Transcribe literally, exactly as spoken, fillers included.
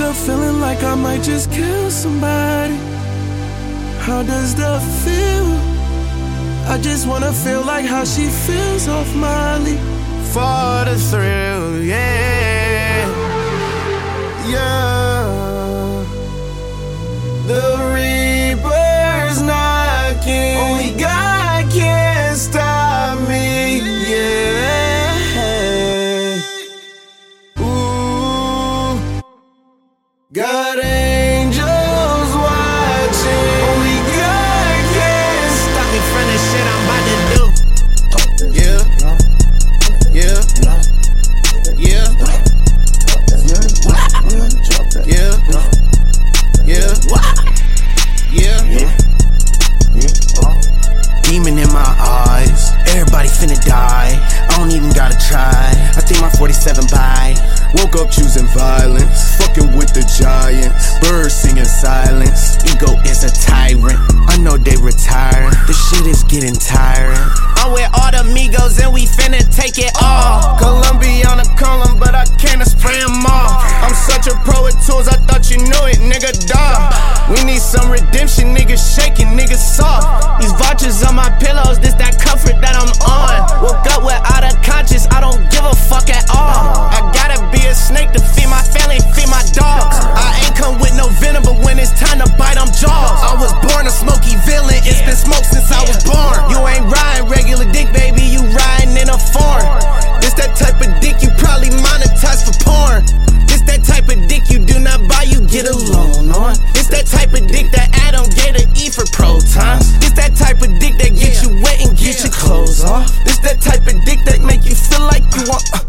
up feeling like I might just kill somebody. How does that feel? I just wanna feel like how she feels off Molly. For the thrill, yeah. Yeah. The Reaper's knocking. Only God can stop me, yeah. Ooh. Got angels watching. Only God can stop me from the shit I'm about to do. Yeah. Yeah. Yeah. Yeah. Yeah. Yeah. Demon in my eyes. Everybody finna die. I don't even gotta try. I think my forty-seven by. Woke up choosing violence. Fucking with the giants. Birds singing silence. Ego is a tyrant. I know they retiring. The shit is getting tiring. I'm with all the Migos and we finna take it all. Colombiana call 'em, but I can't spray 'em all. I'm such a pro with tools, I thought you knew it, nigga, dawg. We need some redemption, niggas shaking, niggas soft. These vultures on my pillows, this that comfort that I'm on. Woke up without a conscience, I don't give a fuck at all. I gotta be a snake to feed my family, feed my dogs. I ain't come with no venom, but when it's time to bite, I'm jaws. I was born a smoky villain, it's been smoke since I was born. You ain't riding regular dick, baby, you riding in a foreign. This that type of dick you probably monetize for porn. This that type of dick you do not buy, you get a loan on. This that type of dick that Adam gave to E for protons. This that type of dick that get you wet and get your clothes off. This that type of dick that make you feel like you want uh,